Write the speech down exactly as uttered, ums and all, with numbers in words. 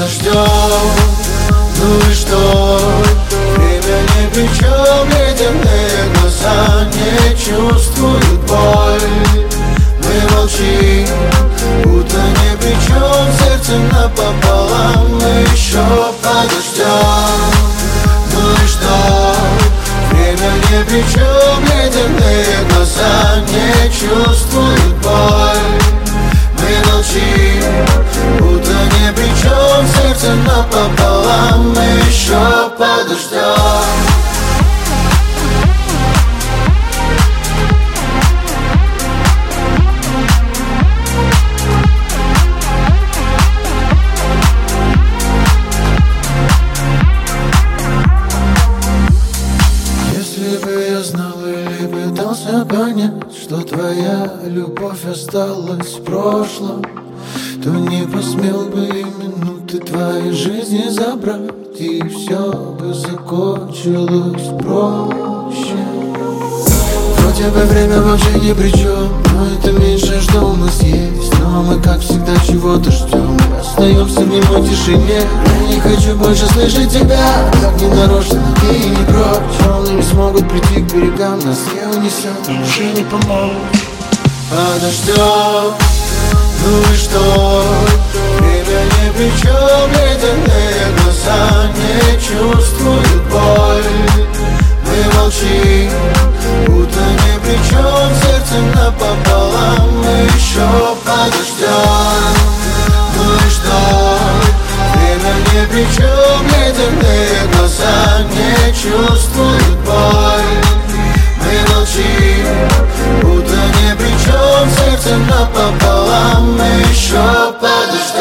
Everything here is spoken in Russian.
дождем. Ну и что? Время ни при чем, ледяные глаза не чувствуют боль. Мы молчим, будто ни при чем, сердце напополам. Мы еще подождем. Ну и что? Время ни при чем, ледяные глаза не чувствуют боль. Мы молчим, будто ни при чем, сердце напополам. Мы еще подождем. Понять, что твоя любовь осталась в прошлом, то не посмел бы и минуты твоей жизни забрать, и все бы закончилось проще. Вроде бы время вообще ни при чем, но это меньшее, что у нас есть. Но мы, как всегда, чего-то ждем, остаемся в немой тишине. Я не хочу больше слышать тебя, как ненарочно и не прочь. Волны не смогут прийти к берегам, нас не унесет, души не помогут. Подождем, ну и что? Время ни при чем, ледяные глаза не чувствуют боль. Мы молчим, будто ни при чем, сердце напополам. Мы еще подождем. Ну и что? Время ни при чем, ледяные глаза не чувствуют боль. Мы молчим, будто ни при чем, сердце напополам. Мы еще подождем.